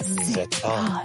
ستاد.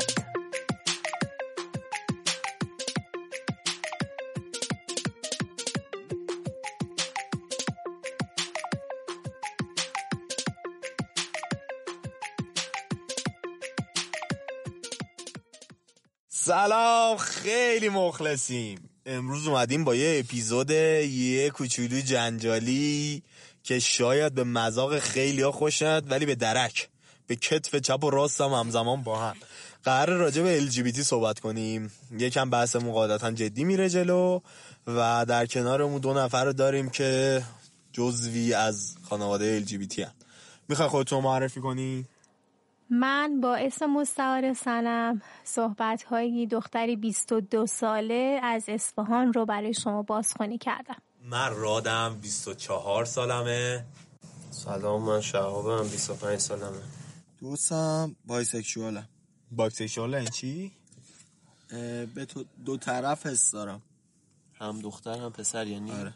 سلام، خیلی مخلصیم. امروز اومدیم با یه اپیزود یه کوچولو جنجالی که شاید به مذاق خیلیا خوش نیاد ولی به درک به کتف چپ و راست هم همزمان با هم. قراره راجع به LGBT صحبت کنیم. یکم بحثمون قاعدتا جدی میره جلو و در کنارمون دو نفر رو داریم که جزوی از خانواده LGBT هم. میخوای خودتون معرفی کنی؟ من با اسم مستعار سنم صحبت‌های دختری 22 ساله از اصفهان رو برای شما بازخوانی کردم. من رادم 24 سالمه. سلام، من شهابم 25 سالمه. دوستم بایسکشوالم. بایسکشوال این چی؟ به تو دو طرف حس دارم، هم دختر هم پسر یعنی؟ آره.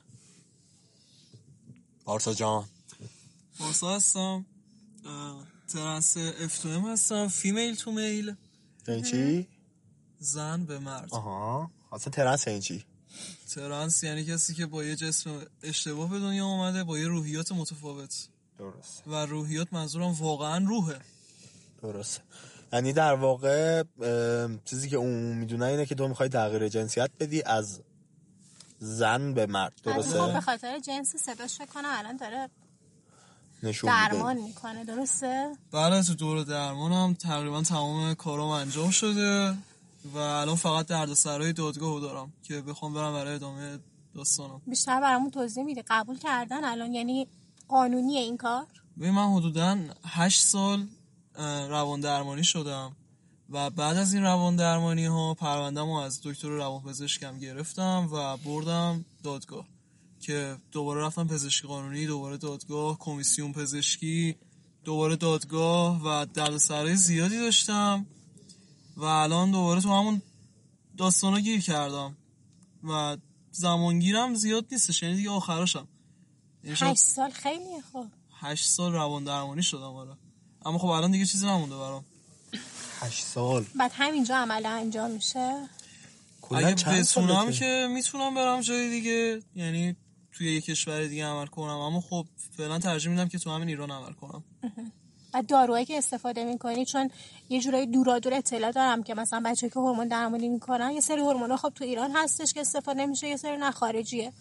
پارسا جان. پارسا هستم، ترنس F2M هستم، فیمیل تو میل. این چی؟ زن به مرد. آها، اصلا ترنس این چی؟ ترنس یعنی کسی که با یه جسم اشتباه به دنیا اومده با یه روحیات متفاوت. درست. و روحیات منظورم واقعا روحه. درست. یعنی در واقع چیزی که اون میدونه اینه که تو میخوای تغییر جنسیت بدی از زن به مرد. درسته؟ خب به خاطر جنس صداش فکر کنم الان داره نشون درمان میکنه. درسته؟ بله، تو دوره درمانم تقریبا تمام کارام انجام شده و الان فقط دردسرای دادگاهو دارم که بخوام برم برای ادامه داستانم. بیشتر برامون توضیح میدی؟ قبول کردن الان یعنی قانونیه این کار؟ ببین، من حدوداً 8 سال روان درمانی شدم و بعد از این روان درمانی ها پرونده‌مو از دکتر روانپزشکم گرفتم و بردم دادگاه که دوباره رفتم پزشکی قانونی، دوباره دادگاه، کمیسیون پزشکی، دوباره دادگاه و دردسرای زیادی داشتم و الان دوباره تو همون داستانا گیر کردم و زمانگیرم زیاد نیستش، یعنی دیگه آخراشم. 8 سال خیلیه. خب 8 سال روان درمانی شدم آره، اما خب الان دیگه چیزی نمونده برام. 8 سال بعد همینجا عمل انجام میشه؟ اگه بتونم که میتونم برم جای دیگه، یعنی توی یه کشور دیگه عمل کنم، اما خب فعلا ترجیح میدم که تو همین ایران عمل کنم. و داروهایی که استفاده میکنی، چون یه جورایی دورادور اطلاع دارم که مثلا بچه‌ها که هورمون درمانی میکنن یه سری هورمونا خب تو ایران هستش که استفاده میشه، یه سری نه خارجیه.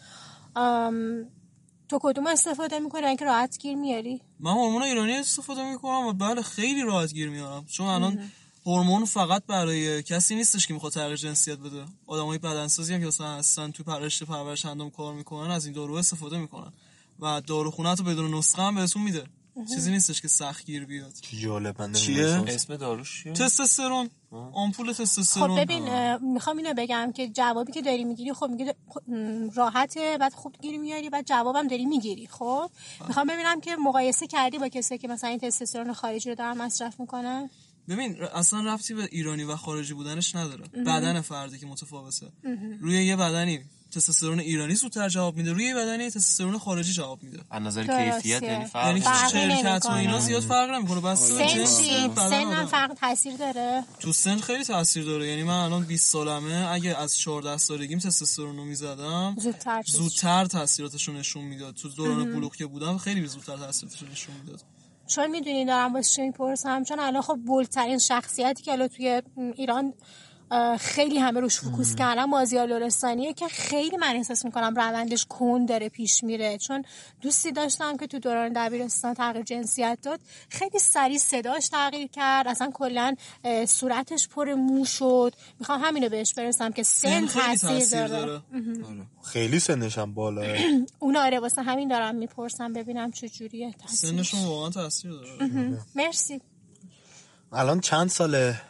تو کدوم استفاده میکنی؟ اینکه راحت گیر میاری؟ من هورمون ایرانی استفاده میکنم و بله خیلی راحت گیر میارم، چون الان هورمون فقط برای کسی نیستش که میخواد تغییر جنسیت بده. آدمای بدنسازی هم که مثلا هستن تو پرورش اندام کار میکنن از این دارو استفاده میکنن و داروخونه تو بدون نسخه هم بهتون میده. چیزی نیستش که سخت گیر بیاد. جالب. من چیه؟ اسم داروش چیه؟ تستوسترون. آمپول تستوسترون. خب ببین، میخوام اینو بگم که جوابی که داری میگیری خب میگی راحته، بعد خوب گیری میاری، بعد جوابم داری میگیری. خب میخوام ببینم که مقایسه کردی با کسی که مثلا این تستوسترون خارجی رو دارن مصرف میکنن؟ ببین اصلا ربطی به ایرانی و خارجی بودنش نداره. بدن فردی که متفاوته. روی یه بدنی تستوسترون ایرانی زودتر جواب میده، روی یه بدنی تستوسترون خارجی جواب میده. از نظر کیفیت یعنی یعنی فرق شرکت و اینا زیاد فرق نمیکنه. بس سن هم فرق تاثیر داره. تو سن خیلی تاثیر داره. یعنی من الان 20 سالمه، اگه از 14 سالگیم تستوسترون رو میزدم زودتر تاثیراتش رو نشون میداد. تو دوران بلوغ که بودم خیلی زودتر تاثیراتش رو نشون میداد. چون میدونی دارم واسه چی میپرسم، چون الان خب بولترین شخصیتی که الان توی ایران خیلی همه روش فوکوس کردن مازیار لرستانیه که خیلی من احساس میکنم روندش کند داره پیش میره. چون دوستی داشتم که تو دوران دبیرستان تغییر جنسیت داد، خیلی سریع صداش تغییر کرد، اصلا کلا صورتش پر مو شد. میخوام همینو بهش برسم که سن تاثیر داره. خیلی سنش هم بالاه. اون آره، واسه همین دارم میپرسم ببینم چه جوریه تاثیر. سنشون واقعا تاثیر داره. مرسی. الان چند ساله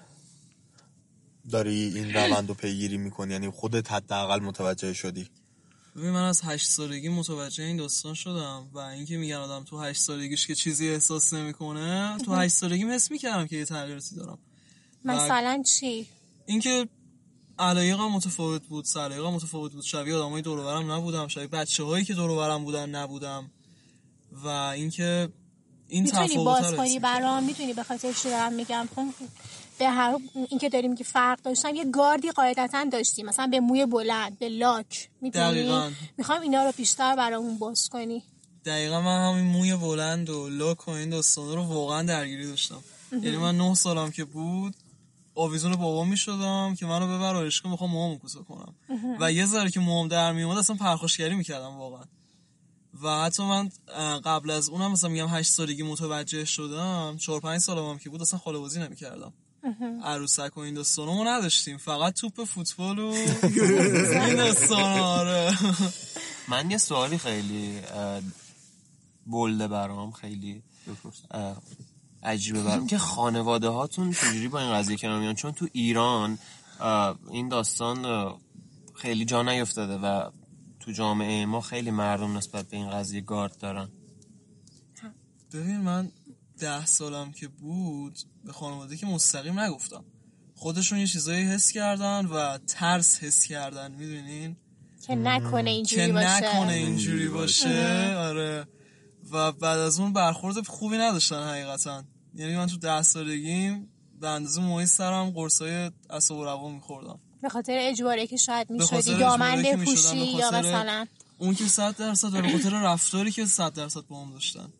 داری این روند رو پیگیری میکنی؟ یعنی خودت حداقل متوجه شدی؟ ببین من از 8 سالگی متوجه این داستان شدم و اینکه میگن آدم تو 8 سالگیش که چیزی احساس نمیکنه، تو 8 سالگی حس میکردم که یه تغییراتی دارم. مثلا چی؟ اینکه علایقم متفاوت بود، سلیقه‌ام متفاوت بود، شبیه آدمای دور و برم نبودم، شبیه بچه‌هایی که دور و برم بودن نبودم و اینکه این تفاوت‌ها میتونی باز کنی برام؟ میتونی به خاطر چی دارم میگم؟ به هر اینکه داریم که فرق داشتن یه گاردی قاعدتا داشتیم، مثلا به موی بلند، به لاک، میدونی؟ میخوام اینا رو بیشتر برامون باز کنی. دقیقا من همین موی بلند و لاک و این داستانا رو واقعا درگیری داشتم. یعنی من 9 سالم که بود آویزون بابام میشدم که منو ببر آرایشگاه میخوام موهامو کوتاه کنم و یه ذره که موهام در میومد اصلا پرخاشگری میکردم واقعا. و حتی من قبل از اونم مثلا میگم 8 سالگی متوجه شدم، 4-5 سالم که بود اصلا خاله بازی نمیکردم، عروسک و این داستانامو نداشتیم، فقط توپ فوتبال و این داستانا. آره من یه سوالی خیلی بولده برام، خیلی عجیبه برام که خانواده هاتون چجوری با این قضیه کنار میان؟ چون تو ایران این داستان خیلی جا نیفتاده و تو جامعه ما خیلی مردم نسبت به این قضیه گارد دارن. ببین من 10 سالم که بود به خانواده که مستقیم نگفتم، خودشون یه چیزایی حس کردن و ترس حس کردن، میدونین؟ که نکنه اینجوری باشه. آره. و بعد از اون برخورد خوبی نداشتن حقیقتا. یعنی من تو 10 سالگیم به اندازه موی سرم قرصای اعصاب و روان میخوردم به خاطر اجباری که شاید میشدی دامن بپوشی یا مثلا اون که 100% به خاطر رفتاری که 100% با هم داشتن.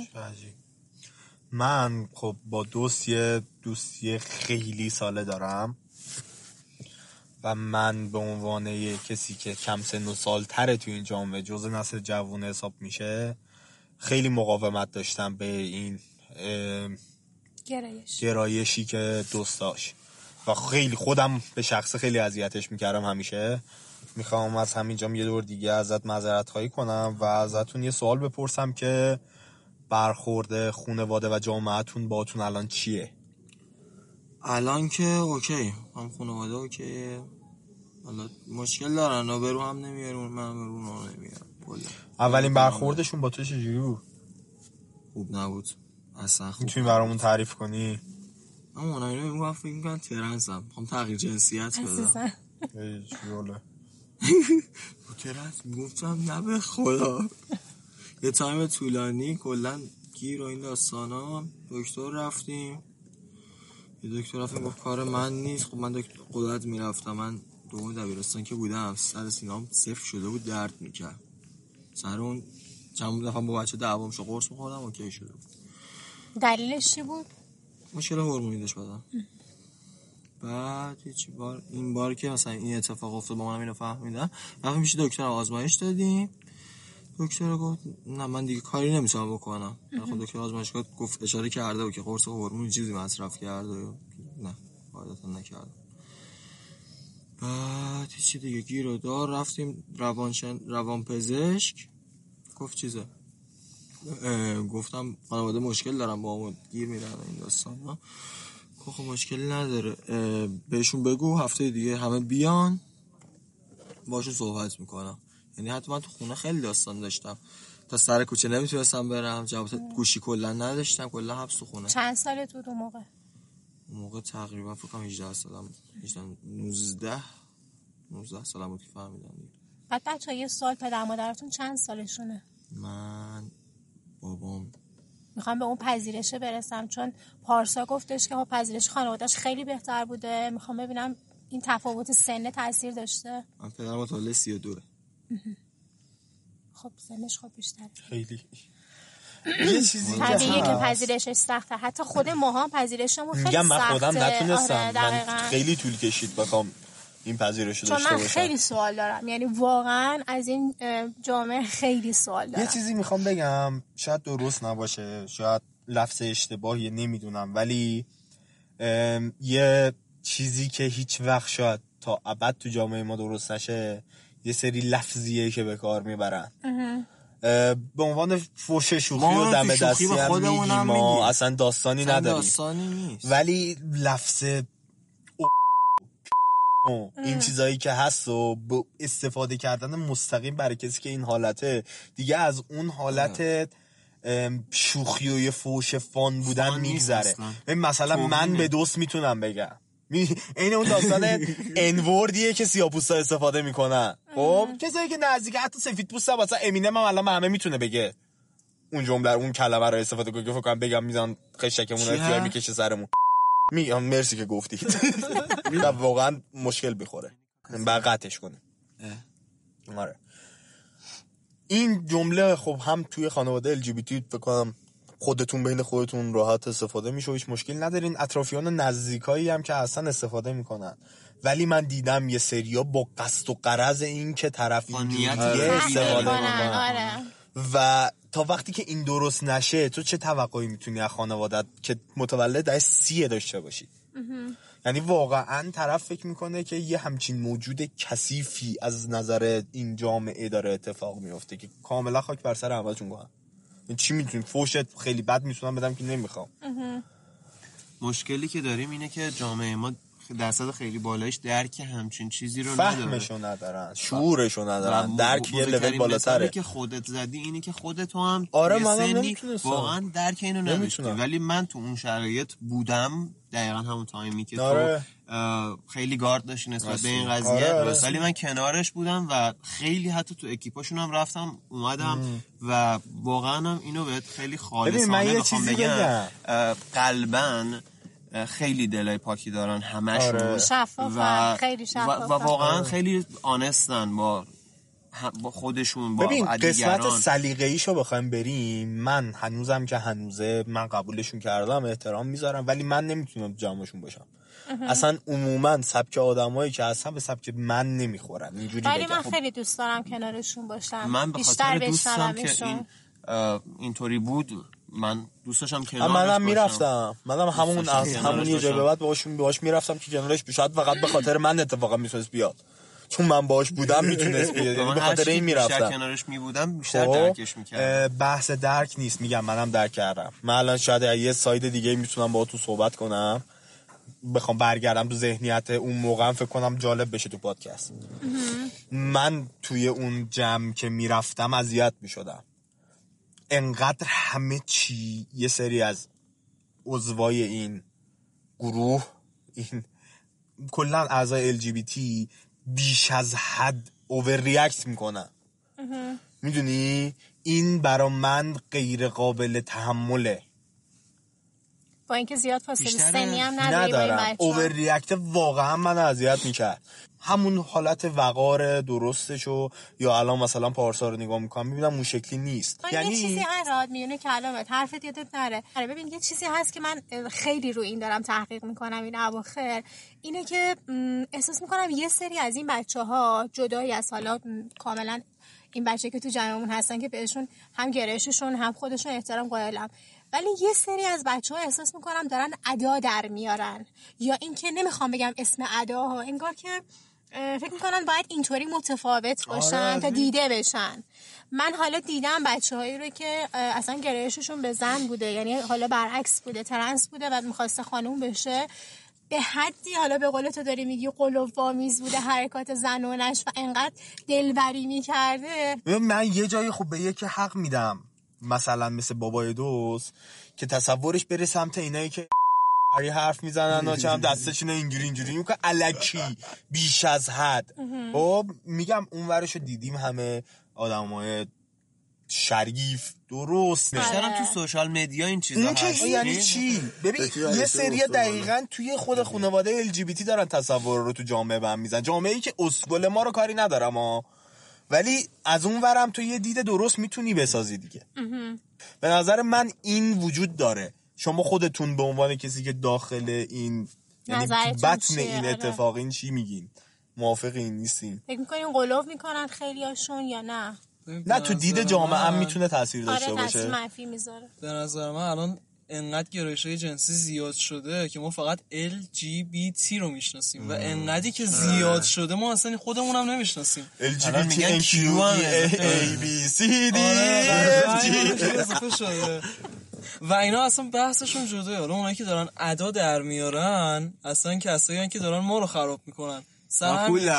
من خب با دوستی خیلی ساله دارم و من به عنوان کسی که کم سن و سال تره تو این جامعه جزء نسل جوون حساب میشه خیلی مقاومت داشتم به این گرایشی که دوست داشت و خیلی خودم به شخص خیلی اذیتش میکردم. همیشه میخوام از همینجا یه دور دیگه ازت معذرت خواهی کنم و ازتون یه سوال بپرسم که برخورد خانواده و جامعهتون باهاتون الان چیه؟ الان که اوکی، هم خانواده اوکی، حالا مشکل دارن و برو هم نمیارون، من برو نمیارم. اولین برخوردشون با تو چجوری بود؟ خوب نبود اصلا. میتونی برامون تعریف کنی؟ اما اینو میگم فکر میکنم ترنسم، میخوام تغییر جنسیت بدم. جوله ترنس میگفتم نه به خدا. یه تایم طولانی کلن گیر و این داستانا. دکتر رفتیم، یه دکتر رفتیم گفت کار من نیست. خب من دکتر قدرت میرفتم، من دوم دبیرستان که بودم سر سینه‌ام صفر شده بود، درد میکرد سر اون. چند دفعه با بچه دعوام شد، قرص می‌خوردم اوکی شده بود. دلیلش چی بود؟ مشکل هورمونی داشت بدم. بعد این بار که مثلا این اتفاق افتاد با منم اینو فهمیدم، رفتیم پیش دکتر آزمایش دادیم. دکتر گفت نه من دیگه کاری نمیتونم بکنم. خب دکتر آزمایش گفت اشاره کرده بود که قرص هورمونی چیزی مصرف کرده. نه عادتا نکردم. بعد چی دیگه گیر و دار رفتیم روانپزشک. گفت چیزه، گفتم خانواده مشکل دارم با همون گیر میرن این داستان. خب مشکلی نداره، بهشون بگو هفته دیگه همه بیان باشون صحبت میکنم. یعنی حتی من تو خونه خیلی داستان داشتم، تا سر کوچه نمیتونستم برم، جواب گوشی کلا نداشتم، کلا حبس تو خونه. چند سالت بود اون موقع؟ اون موقع تقریبا فکر کنم 18 سالم، 19 سالم بود که فهمیدم. بعد بچه‌ها یه سوال، پدر مادرتون چند سالشونه؟ من بابام میخوام به اون پذیرشه برسم، چون پارسا گفتش که پذیرش خانواده‌اش خیلی بهتر بوده. میخوام ببینم این تفاوت سن تاثیر داشته. من پدرم متولد 32. خب سنش خب بیشتره خیلی. یه چیزی طبیعیه که پذیرشش سخته، حتی خود ماها پذیرشمون خیلی سخته. میگم من خودم نتونستم. آره من خیلی طول کشید بخوام این پذیرش رو داشته باشم، چون من خیلی سوال دارم، یعنی واقعا از این جامعه خیلی سوال دارم. یه چیزی میخوام بگم، شاید درست نباشه، شاید لفظ اشتباهیه، نمیدونم، ولی یه چیزی که هیچ وقت شاید تا ابد تو جامعه ما درست نشه، یه سری لفظیه که به کار میبرن به عنوان فوش شوخی و دم دستی هم میگیم، ما اصلا داستانی نداریم، داستانی نیست. ولی لفظ این چیزایی که هست و استفاده کردن مستقیم برای کسی که این حالته دیگه از اون حالت شوخی و یه فوش فان بودن میگذره. مثلا من به دوست میتونم بگم این اون داستان انوردیه که سیاپوستا استفاده میکنن. خب کسایی که نزدیکه حتی سفید پوستا، مثلا امینم هم الان همه میتونه بگه اون جمله اون کلمه رو استفاده کنه که فکر کنم بگم میزان خشکمون رو میکشه سرمون. میگم مرسی که گفتید. واقعا مشکل بخوره بعد قطعش کنیم. آره این جمله خب هم توی خانواده LGBT فکر کنم خودتون بین خودتون راحت استفاده میشه و هیچ مشکل ندارین. اطرافیان نزدیکایی هم که اصلا استفاده میکنن، ولی من دیدم یه سریا با قصد و غرض این که طرف اینجوریه استفاده میکنن. و تا وقتی که این درست نشه تو چه توقعی میتونی از خانوادت که متولد از 30 داشته باشی؟ یعنی واقعا طرف فکر میکنه که یه همچین موجود کثیفی از نظر این جامعه داره اتفاق میفته که کاملا خاک بر سر همتون کنم. چی میتونیم فوشت خیلی بد میتونم بدم که نمیخوام. مشکلی که داریم اینه که جامعه ما درصد خیلی بالایش درک همچین چیزی رو فهمشو ندارن، شعورشو ندارن، درک یه لول بالاتره. که خودت زدی اینه که خودت هم آره منم واقعا درک اینو نداشتی، ولی من تو اون شرایط بودم دقیقا همون تایمی که آره. تو خیلی گارد داشتی نسبت به این قضیه. آره. ولی من کنارش بودم و خیلی حتی تو اکیپاشون هم رفتم اومدم و واقعا هم اینو بهت خیلی خالصانه بخوام بگم قلباً خیلی دلای پاکی دارن همشون. آره. شفافن، خیلی شفافن و واقعا خیلی آنستن با خودشون با ببین دیگران. قسمت سلیقه‌ایشو بخوایم بریم، من هنوزم که هنوزه من قبولشون کردم احترام میذارم، ولی من نمیتونم جمعشون باشم. اصلا عموما سبک آدمایی که اصلا به سبک من نمیخورن اینجوری بگم. ولی من خیلی دوست دارم کنارشون باشم. من به خاطر دوستم که این اینطوری بود من دوست داشتم کنارش منم میرفتم، منم همون یه جا به بعد باهاش میرفتم که کنارش بشد، فقط به خاطر من اتفاقا میتونست بیاد چون من باهاش بودم میتونست بیاد، به خاطر این میرفتم. کنارش میبودم بیشتر درکش میکردم. بحث درک نیست، میگم منم درک کردم. من الان شاید یه ساید دیگه میتونم باهاتون صحبت کنم، بخوام برگردم تو ذهنیت اون موقع فکر کنم جالب بشه تو پادکست. من توی اون جمع که میرفتم اذیت میشدم، انقدر همه چی یه سری از عضوای این گروه، این کلا اعضای LGBT بیش از حد اوور ریاکت میکنن. میدونی این برا من غیر قابل تحمله، با اینکه زیاد فاصله سنی هم ندارم. اوور ریاکت واقعا من اذیت میکرد. همون حالت وقار درستشو یا الان مثلا پارسا رو نگاه میکنم میبینم اون شکلی نیست. یعنی یه چیزی هست میونه کلامت حرفت یادت نره. ببین یه چیزی هست که من خیلی رو این دارم تحقیق میکنم این اواخر، اینه که احساس میکنم یه سری از این بچه‌ها جدایی از حالا کاملا این بچه که تو جمعمون هستن که بهشون هم گرایششون هم خودشون احترام قائلم، ولی یه سری از بچه‌ها احساس میکنم دارن ادا در میارن، یا اینکه نمیخوام بگم اسم اداها، انگار که فکر میکنن باید اینطوری متفاوت باشن تا دیده بشن. من حالا دیدم بچه‌هایی رو که اصلا گرایششون به زن بوده، یعنی حالا برعکس بوده، ترنس بوده و میخواسته خانوم بشه، به حدی حالا به قول تو داری میگی قلوب‌آمیز بوده حرکات زنونش و انقدر دلبری میکرده. من یه جایی خب به یکی حق میدم، مثلا مثل بابای دوست که تصورش بره سمت اینایی که حرف میزنن و چم دستشون اینجوری میکنه الکی بیش از حد. خب میگم اونورشو دیدیم، همه آدمای شریف درست بیشترم تو سوشال مدیا این چیزا هست. یعنی چی؟ ببین یه سری دقیقاً توی خود خانواده LGBT دارن تصور رو تو جامعه بهم میزنن، جامعه‌ای که اسکول ما رو کاری ندارم ولی از اون ورم تو یه دید درست میتونی بسازی دیگه. به نظر من این وجود داره. شما خودتون به عنوان کسی که داخل این یعنی بطن این اتفاق این چی میگین؟ موافقین نیستین؟ فکر میکنین قلوب میکنن خیلیاشون یا نه؟ نه تو دید جامعه هم میتونه تاثیر داشته باشه. تاثیر منفی میذاره. به نظر من الان انقدر گرایش‌های جنسی زیاد شده که ما فقط LGBT رو میشناسیم و انقدری که زیاد شده ما اصلا خودمون هم نمیشناسیم. LGBT ABCD اضافه شده و اینا اصلا بحثشون جداست. حالا اونایی که دارن ادا در میارن اصلا کسایی که دارن ما رو خراب میکنن. سر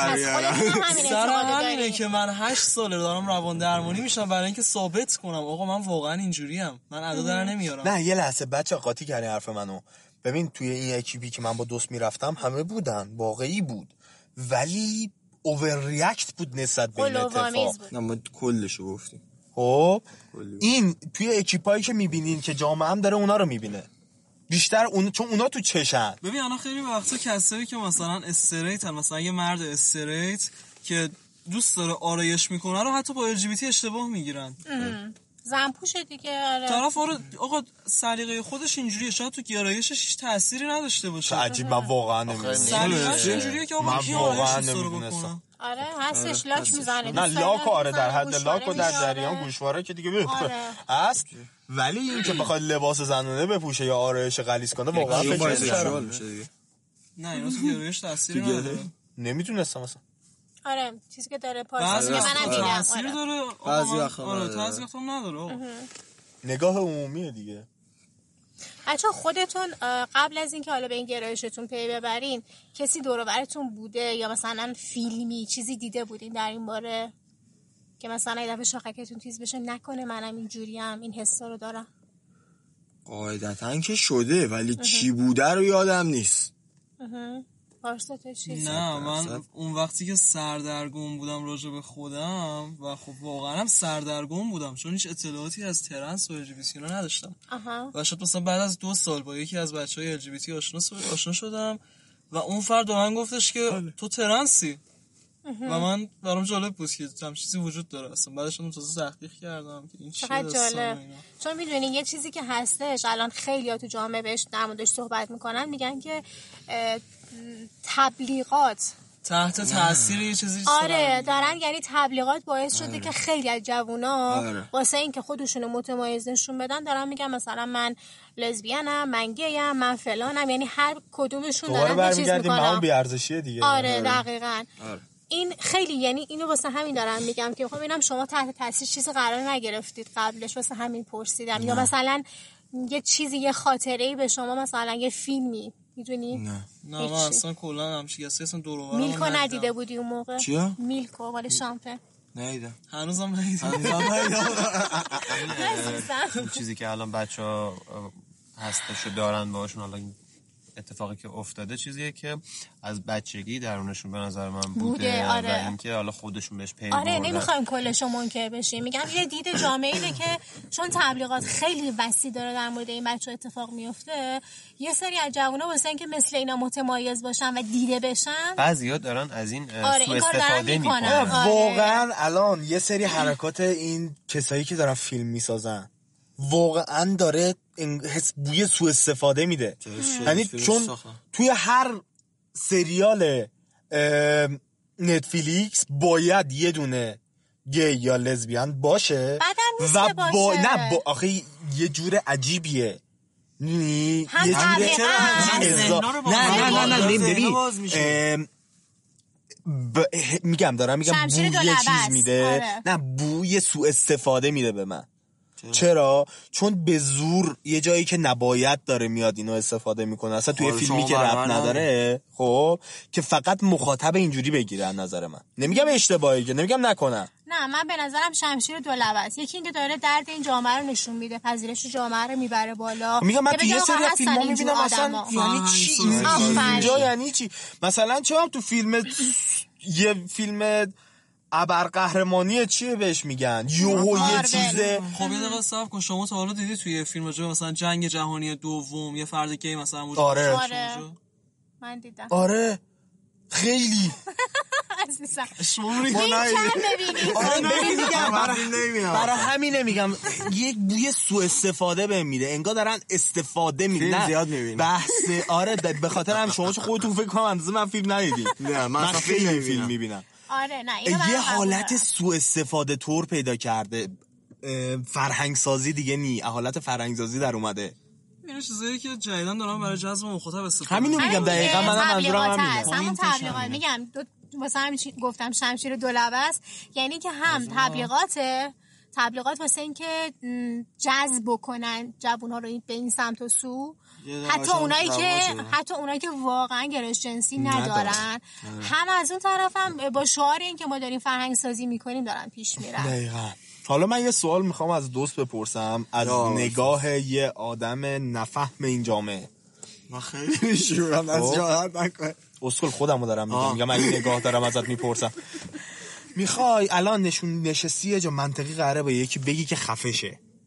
همینه که من 8 ساله دارم روان درمانی میشم برای اینکه ثابت کنم آقا من واقعا اینجوریم، من ادا در نمیارم. نه یه لحظه بچه قاطی کردی حرف منو. ببین توی این اکیپی که من با دوست میرفتم همه بودن، واقعی بود، ولی اوور ریاکت بود نسبت به این اتفاق. نه ما کلشو گفتیم. خب این توی اکیپایی که میبینین که جامعه هم داره اونا رو میبینه، بیشتر چون اونا تو چشن. ببین الان خیلی وقتا کسایی که مثلا استریتن، مثلا یه مرد استریت که دوست داره آرایش میکنه رو حتی با LGBT اشتباه میگیرن. زن پوشه دیگه. آره طرف آقا سلیقه خودش اینجوریه، شاید تو آرایشش هیچ تأثیری نداشته باشه. عجیب، من واقعا نمیدونم. سلیقه‌اش اینجوریه که آقا کی آرایشش رو بکنه. آره هستش لاک میزنه. نه لاک آره در حد لاک و در جریان گوشواره که دیگه هست، ولی این که بخواد لباس زنانه بپوشه یا آرایش غلیظ کنه واقعا فکر میشه دیگه. نه اینا تو آرایش تأثیری نداره. نمیدونستم مثلا. آره چیزی که داره پارسال منم دیدم. تأثیر داره. بعضی وقتا آره تأثیر هم نداره. نگاه عمومیه دیگه. بچه خودتون قبل از اینکه حالا به این گرایشتون پی ببرین کسی دور و برتون بوده یا مثلا فیلمی چیزی دیده بودین در این باره که مثلا یه دفعه شاخکتون تیز بشه نکنه منم اینجوریم این حسا رو دارم؟ قاعدتاً که شده ولی چی بوده رو یادم نیست. پارسا تو چی؟ نه من اون وقتی که سردرگم بودم راجع به خودم و خب واقعا هم سردرگم بودم چون هیچ اطلاعاتی از ترنس و LGBT نداشتم. و شاید مثلا بعد از 2 سال با یکی از بچهای LGBT آشنا شدم و اون فرد به من گفتش که تو ترنسی و من برام جالب بود که همین چیزی وجود داره. اصلا بعدش من تازه تحقیق کردم که این چیه جالب. چون میدونی یه چیزی که هستش الان خیلی‌ها تو جامعه بهش در موردش صحبت میکنن، میگن که تبلیغات تحت تاثیر یه چیزی دارن، یعنی تبلیغات باعث شده که خیلی از جوونا واسه این که خودشونو متمایز نشون بدن دارن میگن مثلا من لزبیانم، من گیم، من فلانم، یعنی هر کدومشون دارن یه چیز میکنن. همون بی‌ارزشیه دیگه. آره دقیقاً. این خیلی یعنی اینو واسه همین دارم میگم که میخوام ببینم شما تحت تاثیر چیزی قرار نگرفتید قبلش، واسه همین پرسیدم. یا مثلا یه چیزی یه خاطره‌ای به شما مثلا یه فیلمی میدونی؟ نه من اصلا کلا همش اصلا دور و برم میلکو ندیده بودی اون موقع؟ چیا؟ میلکو ولی شامپه ندیدم. هنوزم ندیدم. این چیزی که الان بچه‌ها هستشو دارن باشون، حالا این اتفاقی که افتاده چیزیه که از بچگی درونشون به نظر من بوده. آره. و اینکه حالا خودشون بهش پی بردن. آره نمیخوایم کلشو منکر بشیم، میگم یه دید جامعه اینه که چون تبلیغات خیلی وسیع داره در مورد این بچه اتفاق میفته، یه سری از جوونا واسه اینکه مثل اینا متمایز باشن و دیده بشن بعضیا دارن از این سوء این استفاده میکنن. واقعا الان یه سری حرکات این کسایی که دارن فیلم میسازن واقعا داره حس بوی سوء استفاده میده. یعنی چون توی هر سریال نتفلیکس باید یه دونه گی یا لزبیان باشه و باشه. آخه یه جور عجیبیه. یه میگم بوی چیز میده. نه بوی سوء استفاده میده به من. چرا؟ چون به زور یه جایی که نباید داره میاد اینو استفاده میکنه. اصلا توی فیلمی که ربط نداره، خب که فقط مخاطب اینجوری بگیره. نظر من نمیگم اشتباهی، که نمیگم نکنن. نه من به نظرم شمشیر دو لبه است. یکی اینکه داره درد این جامعه رو نشون میده، پذیرش جامعه رو میبره بالا. میگم من توی یه سری فیلم‌ها میبینم اصلا یعنی چی اینجا، یعنی چی؟ مثلا چه تو فیلم یه فیلم ابرقهرمانی چیه بهش میگن یه چیزه. خب یه دقیقه صبر کن، شما تا حالا دیدی توی فیلم راجع مثلا جنگ جهانی دوم یه فرد گی مثلا وجود؟ آره من دیدم. آره خیلی عزیزم شما برای همینه میگم یک بوی سوء استفاده بهم میده، انگار دارن استفاده میدن. زیاد میبینی بحث آره به خاطر هم شما چه خودتون فکر کنم اندازه من فیلم ندیدی. نه من خیلی فیلم میبینم. آره نه یه حالت سوء استفاده طور پیدا کرده. فرهنگ سازی دیگه نی، حالت فرهنگ سازی در اومده. این چیزایی که جدیدن دارن برای جذب مخاطب استفاده. همینو میگم دقیقاً، منم منظورم همینه. همون تبلیغات میگم واسه همین گفتم شمشیر دو لبه است. یعنی که هم تبلیغات واسه این که جذب بکنن جوونا رو به این سمت و سو، حتی اونایی که واقعا گرایش جنسی ندارن، هم از اون طرف هم با شعار این که ما داریم فرهنگ سازی میکنیم دارن پیش میرن. دقیقاً. حالا من یه سوال میخوام از دوست بپرسم، از نگاه یه آدم نفهم این جامعه. من خیلی شورم از جاهت نکنه اسکل خودمو دارم میگم من این نگاه دارم ازت میپرسم. میخوای الان نشستی یه جا منطقی قراره با یکی بگی که خفه شه،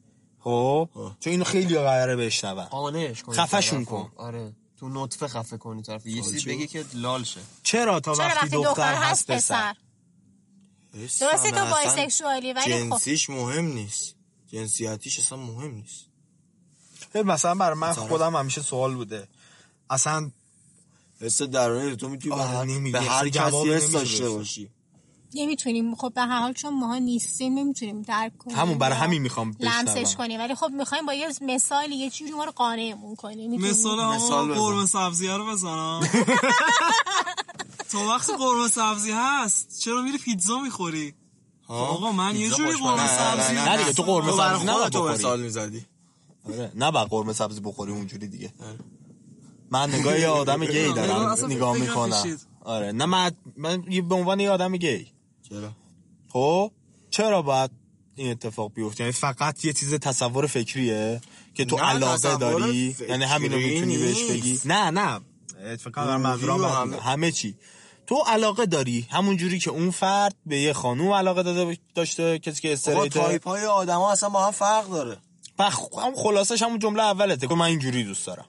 خب چون اینو خیلی قراره بشنون. قانعش کن، خفه‌شون کن. آره تو نطفه خفه کنی طرف یه چیزی بگه که لال شه. چرا وقتی دختر هست پسر؟ درسته تو بایسکشوالی ولی خب جنسیش مهم نیست، جنسیتیش اصلا مهم نیست. مثلا برای من خودم همیشه سوال بوده اصلا حس درونی تو میتونی به هر کسی حس داشته باشی. نمیتونیم خب به هر حال چون ماها نیستیم نمیتونیم درک کنیم. همون برای همین میخوام لمسش کنیم ولی خب میخوایم با یه مثالی یه چیزی ما رو قانعمون کنیم. مثال قرمه سبزیه رو بزنم. تو وقتی قرمه سبزی هست چرا میری پیتزا میخوری؟ آقا من یه جوری قرمه سبزی نه دیگه تو قرمه سبزی نه تو مثال میزدی. آره نه با قرمه سبزی بخوری اونجوری دیگه. من نگاه یه آدم گی دارم نگاه میکنم. آره نه من به عنوان یه آدم گی. چرا؟ خب چرا باید این اتفاق بیفته؟ یعنی فقط یه چیز تصور فکریه که تو علاقه داری، یعنی همینو میتونی بهش بگی؟ نه فقط منظورم همه چی تو علاقه داری، همون جوری که اون فرد به یه خانوم علاقه داشته، کسی که استریت. تایپ‌های آدما اصلا با هم فرق داره. هم خلاصش همون جمله اولته که من اینجوری دوست دارم.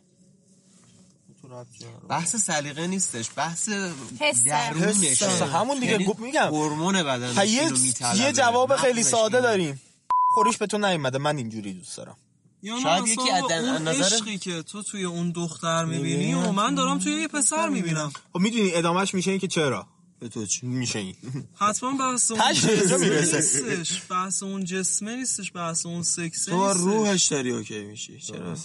بحث سلیقه نیستش، بحث درونش. همون دیگه میگم هورمون بدن یه جواب خیلی ساده داریم. خوریش به تو نیومده من اینجوری دوست دارم. شاید یکی از عشقی که تو توی اون دختر میبینی و من دارم توی یه پسر میبینم. خب میدونی ادامهش میشه این که چرا به تو چی میشه این؟ حتما بحث اون نیستش، بحث اون جسمه نیستش، بحث اون سکسه نیستش. تو روحش داری اوکی میشی. چرا؟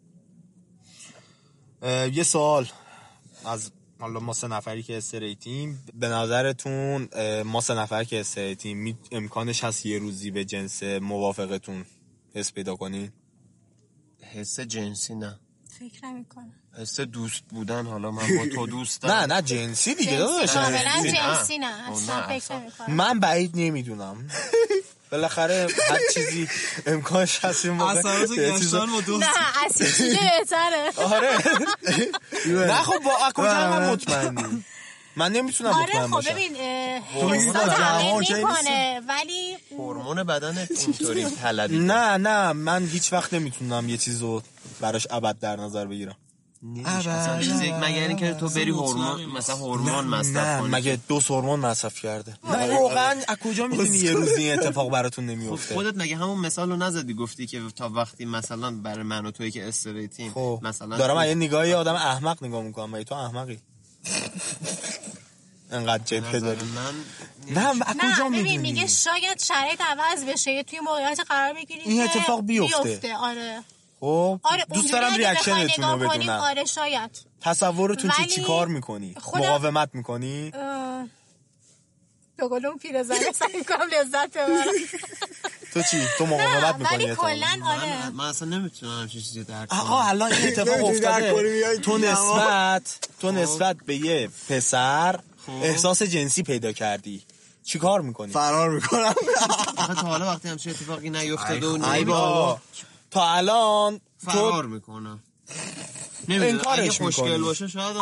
یه سوال از حالا ما 3 نفری که استریتیم، به نظرتون ما 3 نفر که استریتیم امکانش هست یه روزی به جنس موافقتون حس پیدا کنین؟ حس جنسی نه، فکر نمی‌کنم. حس دوست بودن، حالا من با تو دوستم. نه جنسی دیگه داداش. کاملا جنسی نه اصلا فکر نمی‌کنم. من بعید نمیدونم. بالاخره هر چیزی امکانش هست این موقع. اثرات گشتن با دوست. نه اصلا چیزی بهتره. آره. نه خب با کجا من مطمئنی؟ من نمیتونم مطمئن باشم. آره خب ببین حسا تعمیر میکنه ولی هورمون بدنت اینطوری طلبی. نه من هیچ وقت نمیتونم یه چیزو براش ابد در نظر بگیرم. اصلا چیزی مگه اینکه تو بری هورمون مثلا هورمون مصرف کنی. مگه 2 هورمون مصرف کرده. واقعا از کجا میدونی یه روزی این اتفاق براتون نمیفته؟ خودت مگه همون مثالو نزدی؟ گفتی که تا وقتی مثلا برای من و تویی که استریتیم مثلا دارم یه نگاهی آدم احمق نگاه میکنم، مگه تو احمقی؟ انقدر جبهه داری. نه از کجا میدونی؟ میگه شاید شرایط عوض بشه توی موقعیت قرار بگیری این اتفاق بیفته. آره خب دوست دارم ریاکشنتون رو بدونم. آره شاید. تصورتون چی کار میکنی؟ مقاومت میکنی؟ تو گلوم پیرزنه سعی کنم لذت ببرم. تو چی؟ تو مقاومت میکنی؟ ولی کلن آره من اصلا نمیتونم همچین چیزی درک کنم. آقا الان این اتفاق افتاده، تو نسبت به یه پسر احساس جنسی پیدا کردی، چی کار میکنی؟ فرار میکنم. تا حالا وقتی همچین اتفاقی نیفتاده و تا الان فرار میکنم. نمیدونم اگه خوشگل باشه شاید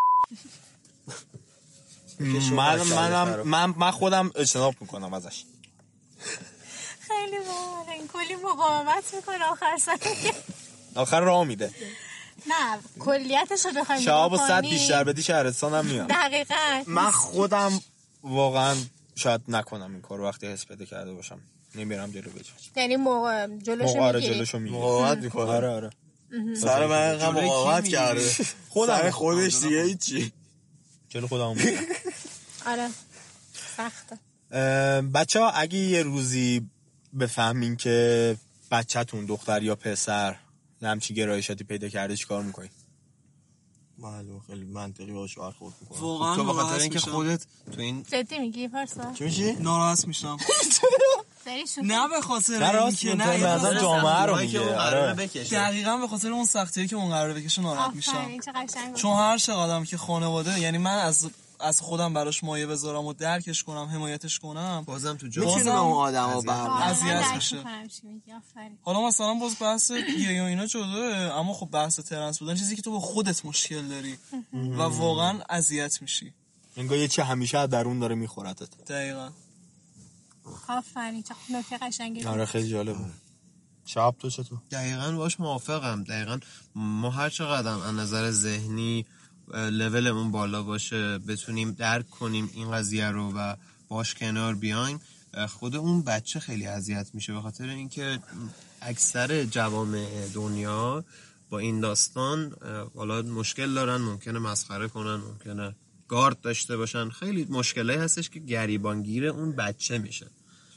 من خودم اجتناب میکنم ازش. خیلی باحال. این کلی مقاومت میکنه آخر راه میده. نه کلیتش رو بخوایم شهاب و 100 بیشتر بدی شهرستان هم میاد. دقیقاً. من خودم واقعا شاید نکنم این کار وقتی حس پیدا کرده باشم، نمیرم جلو بجم. یعنی جلوشو میگیری؟ مقاومت میکنه. آره سر من اینقدر مقاومت کرده سر خودش دیگه هیچی. جلو خودم میگم. آره سخته. بچه ها اگه یه روزی بفهمین که بچه‌تون دختر یا پسر همچین گرایشاتی پیدا کرده چیکار میکنی؟ معلومه خیلی منطقی باشه برخورد میکنم. واقعا تو بخاطر اینکه خودت تو این جدی میگی پارسا؟ چی میشی؟ ناراحت میشم. نه به خاطر اینکه نه مثلا جامعه رو میگه. آره دقیقاً به خاطر اون سختیه که اون قراره بکشه ناراحت میشم. چون هر چقدرم که خانواده، یعنی من از خودم براش مایه بذارم و درکش کنم، حمایتش کنم، بازم تو میتونه به اون آدما اذیت میشه. حالا مثلا باز بحث یا اینا جداه، اما خب بحث ترنس بودن چیزی که تو با خودت مشکل داری و واقعا اذیت میشی. انگار یه چی همیشه درون داره میخورتت. دقیقاً. آفرین چه نکته قشنگی. آره خیلی جالب بود. شب تو چطور؟ دقیقاً باش موافقم. دقیقاً ما هر چقدر از نظر ذهنی لولمون بالا باشه، بتونیم درک کنیم این قضیه رو و باش کنار بیایم، خود اون بچه خیلی اذیت میشه، به خاطر اینکه اکثر جوامع دنیا با این داستان حالا مشکل دارن، ممکنه مسخره کنن، ممکنه گارد داشته باشن، خیلی مشکلی هستش که گریبانگیر اون بچه میشه.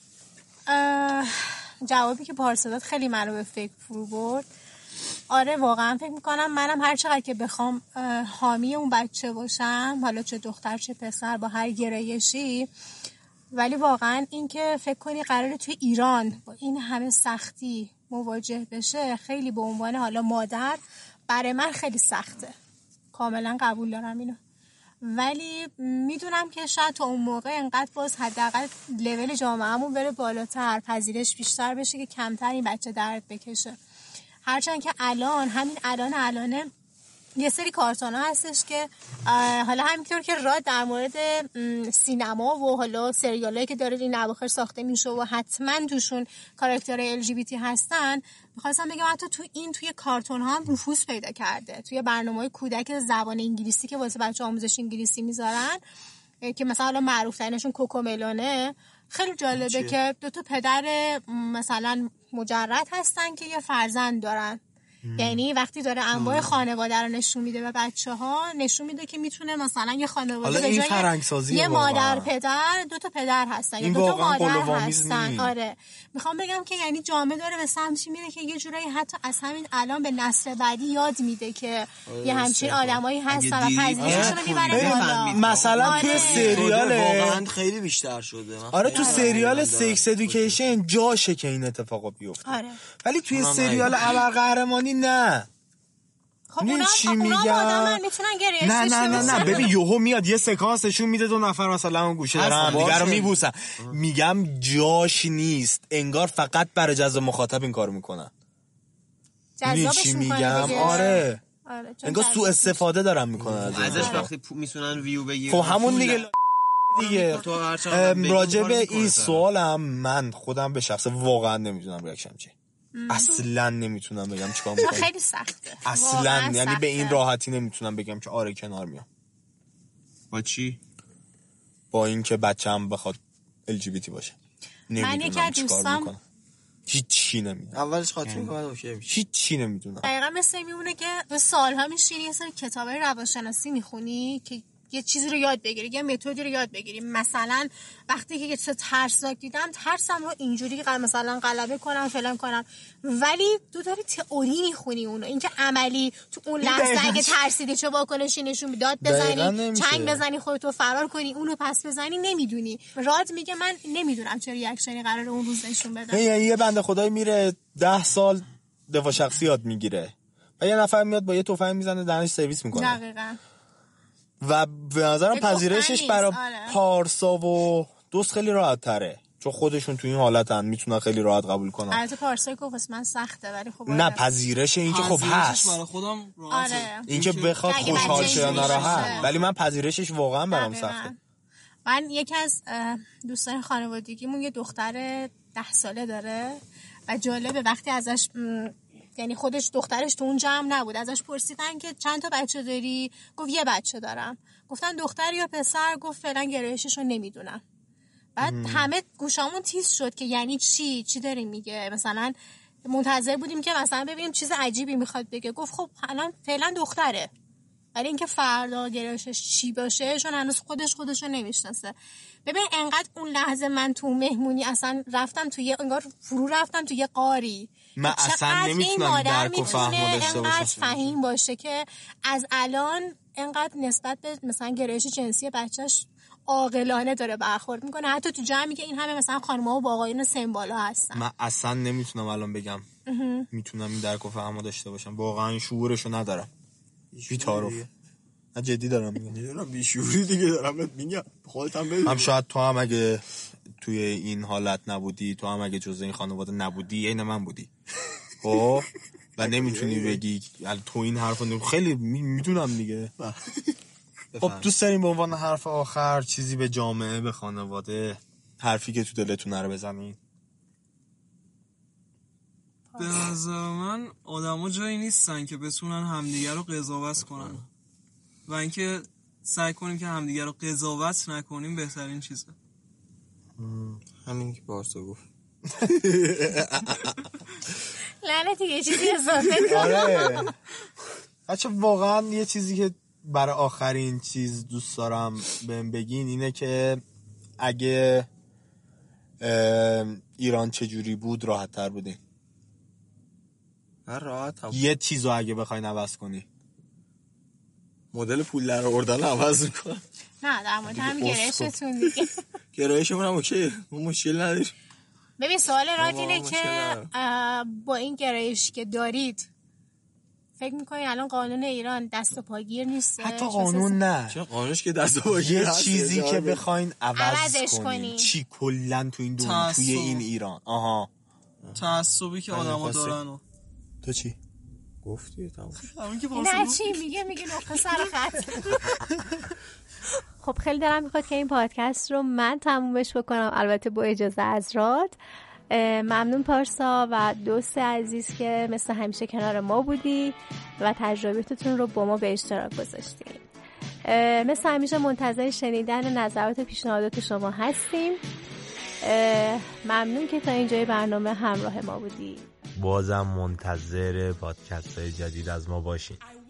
جوابی که پارسا داد خیلی منو به فکر فرو برد. آره واقعا فکر میکنم منم هر چقدر که بخوام حامی اون بچه باشم، حالا چه دختر چه پسر با هر گرایشی، ولی واقعا این که فکر کنی قراره توی ایران با این همه سختی مواجه بشه، خیلی به عنوان حالا مادر برای من خیلی سخته. کاملا قبول دارم اینو، ولی میدونم که شاید تا اون موقع انقدر باز حداقل لول جامعهمون بره بالاتر، پذیرش بیشتر بشه که کمتر این بچه درد بکشه. هرچند که همین الانه یه سری کارتون ها هستش که حالا همینطور که راد در مورد سینما و حالا سریالایی که داره این اواخر ساخته میشه و حتما توشون کاراکترهای LGBT هستن، میخواستم بگم حتی توی کارتون ها هم نفوذ پیدا کرده. توی برنامه‌های کودک زبان انگلیسی که واسه بچه آموزش انگلیسی میذارن، که مثلا حالا معروف ترینشون کوکوملونه، خیلی جالبه که 2 پدر مثلا مجرد هستن که یه فرزند دارن. یعنی وقتی داره انواع خانواده رو نشون میده به بچه‌ها، نشون میده که میتونه مثلا یه خانواده به جای یه مادر پدر 2 پدر هستن یا 2 مادر هستن. آره میخوام بگم که یعنی جامعه داره به سمتی میره که یه جورایی حتی از همین الان به نسل بعدی یاد میده که یه همچین آدمایی هستن و پذیرششون رو میبره بالا. مثلا توی سریال واقعا خیلی بیشتر شده. آره تو سریال سکس ادویکیشن جاشه که این اتفاقا بیفته. ولی توی سریال ابرقهرمانی نه. خب اونا آدمن میتونن گریه نه ببین یوهو میاد یه سکانسشون میده 2 نفر مثلا اون گوشه دارن دیگه رو میبوسن. میگم جاش نیست، انگار فقط برای جذب مخاطب این کارو میکنن. جذابش میگم آره انگار سوء استفاده دارن میکنن ازش. وقتی میتونن ویو بگیرن خب همون دیگه راجع به این سوالم من خودم به شخص واقعا نمیدونم ریاکشن چیه. اصلا نمیتونم بگم چیکار میکنم. خیلی سخته اصلا، یعنی به این راحتی نمیتونم بگم که آره کنار میام. با چی؟ با این که بچه‌م بخواد LGBT باشه. من یک از دوستام هیچی نمیدونم. اولش خاطر میکنم اوکی میشه. هیچی نمیدونم. دقیقاً مثل میمونه که سالها میشینی یه سری کتابای روانشناسی میخونی که یه چیزی رو یاد بگیری، یه متدی رو یاد بگیری. مثلا وقتی که یه چیز ترسناک دیدم، ترسم رو اینجوری مثلا غلبه کنم فلان کنم، ولی تو داری تئوری میخونی اونو، اینکه عملی تو اون لحظه اگه ترسیدی چه واکنشی نشون داد بزنی، چنگ بزنی، خودتو فرار کنی، اونو پس بزنی، نمیدونی. راد میگه من نمیدونم چه ریاکشنی قراره اون روز نشون بدم. یه بنده خدایی میره 10 سال دفاع شخصی یاد میگیره و یه نفر میاد با یه تفنگ میزنه دهنش سرویس میکنه. دقیقاً. و به نظرم پذیرشش برای پارسا و دوست خیلی راحت تره، چون خودشون تو این حالتن، میتونن خیلی راحت قبول کنن. البته پارسا گفت من سخته، ولی خب نه پذیرش این که خب هست برای خودم راحته. این که بخواد خوشحال شه یا ناراحت، ولی من پذیرشش واقعا برام سخته. من یکی از دوستان خانوادگیمون یه دختر 10 ساله داره و جالبه وقتی ازش یعنی خودش دخترش تو اون جمع نبود، ازش پرسیدن که چند تا بچه داری؟ گفت یه بچه دارم. گفتن دختر یا پسر؟ گفت فعلا گرایشش رو نمیدونم. بعد همه گوشامون تیز شد که یعنی چی داری میگه. مثلا منتظر بودیم که مثلا ببینیم چیز عجیبی میخواد بگه. گفت خب الان فعلا دختره، ولی اینکه فردا گرایشش چی باشه چون هنوز خودش رو نمیشناسه. ببین انقدر اون لحظه من تو مهمونی اصلا رفتم تو انگار فرو رفتم تو یه قاری. من اصلا نمیتونم درک و فهم داشته باشم. فهیم باشه که از الان انقدر نسبت به مثلا گرایش جنسی بچهش عاقلانه داره برخورد میکنه، حتی تو جمعی که این همه مثلا خانم‌ها و آقایون سمبالا هستن. من اصلا نمیتونم الان بگم میتونم این درک و فهم داشته باشم، واقعا شعورشو ندارم. بی تعارف من جدی دارم میگم. میدونم بیشوری دیگه دارم میگم، خودت هم بدون. هم شاید تو هم اگه توی این حالت نبودی، تو هم اگه جزء این خانواده نبودی، عین من بودی خب و نمیتونی بگی تو این حرفو. خیلی میدونم دیگه. خب دوست داریم به عنوان حرف آخر چیزی به جامعه، به خانواده، حرفی که تو دلتون رو بزنین؟ میخواد. به نظر من آدما جایی نیستن که بتونن همدیگر رو قضاوت کنن و اینکه سعی کنیم که همدیگر رو قضاوت نکنیم بهترین چیزه. همین که بارسا گفت. لعنتی یه چیزی اضافه کن. آره بچه واقعا یه چیزی که برای آخرین چیز دوست دارم بهم بگین اینه که اگه ایران چجوری بود راحت تر بودین؟ من راحت هم. یه چیزو اگه بخواین عوض کنی مدل پول در آوردن عوض میکنم. نه در مورد هم گرایشتون دیگه. گرایشمون هم اوکی، اون مشکل نداریم. ببین سوال رات اینه که با این گرایش که دارید فکر میکنی الان قانون ایران دست و پاگیر نیست؟ حتی قانون نه، چرا قانونش که دست و پاگیر یه هست. چیزی که بخواین عوضش عوض کنین کنی. چی کلن تو این دنیا توی این ایران؟ آها تعصبی که آدما دارن. تو چی گفتی؟ تمام. همین که نه چی میگه نقطه سر خط. خب خیلی دلم میخواد که این پادکست رو من تمومش بکنم، البته با اجازه از راد. ممنون پارسا و دوست عزیز که مثل همیشه کنار ما بودی و تجربیاتتون رو با ما به اشتراک گذاشتیم. مثل همیشه منتظر شنیدن نظرات و پیشنهادات شما هستیم. ممنون که تا اینجای برنامه همراه ما بودی. بازم منتظر پادکست های جدید از ما باشین.